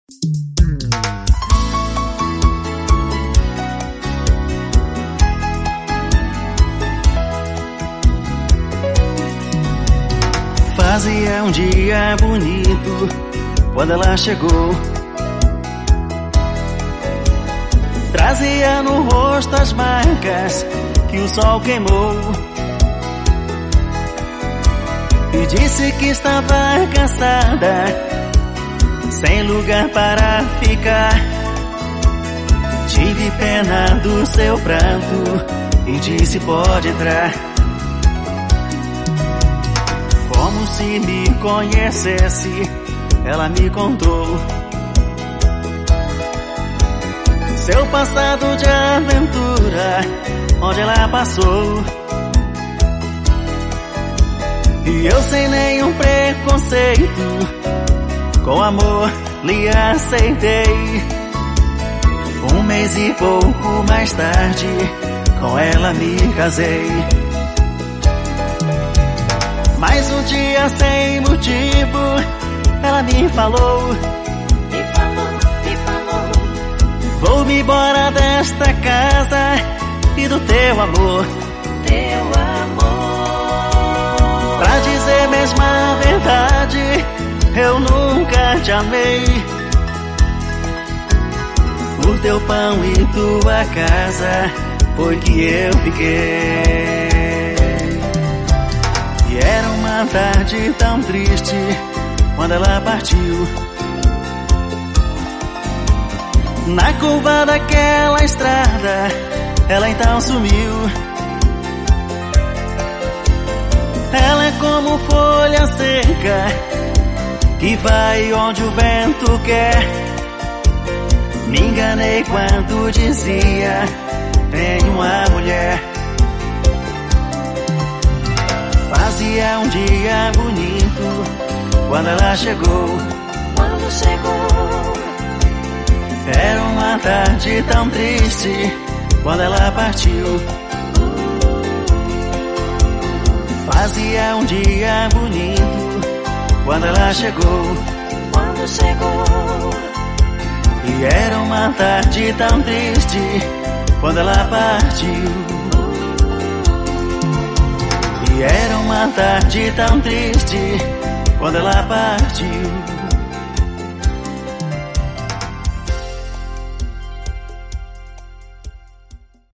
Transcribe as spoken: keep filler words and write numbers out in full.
Fazia um dia bonito quando ela chegou. Trazia no rosto as marcas que o sol queimou e disse que estava cansada, sem lugar para ficar. Tive pena do seu pranto e disse: pode entrar. Como se me conhecesse, ela me contou seu passado de aventura, onde ela passou. E eu, sem nenhum preconceito, com amor lhe aceitei. Um mês e pouco mais tarde, com ela me casei. Mas um dia, sem motivo, ela me falou, me falou, me falou: vou-me embora desta casa e do teu amor, teu amor. pra dizer mesmo a verdade, eu nunca te amei. Por teu pão e tua casa foi que eu fiquei. E era uma tarde tão triste quando ela partiu. Na curva daquela estrada, ela então sumiu. Ela é como folha seca que vai onde o vento quer. Me enganei quando dizia: tem uma mulher. Fazia um dia bonito quando ela chegou. Quando chegou, era uma tarde tão triste quando ela partiu. Fazia um dia bonito quando ela chegou. quando chegou, E era uma tarde tão triste quando ela partiu. E era uma tarde tão triste quando ela partiu.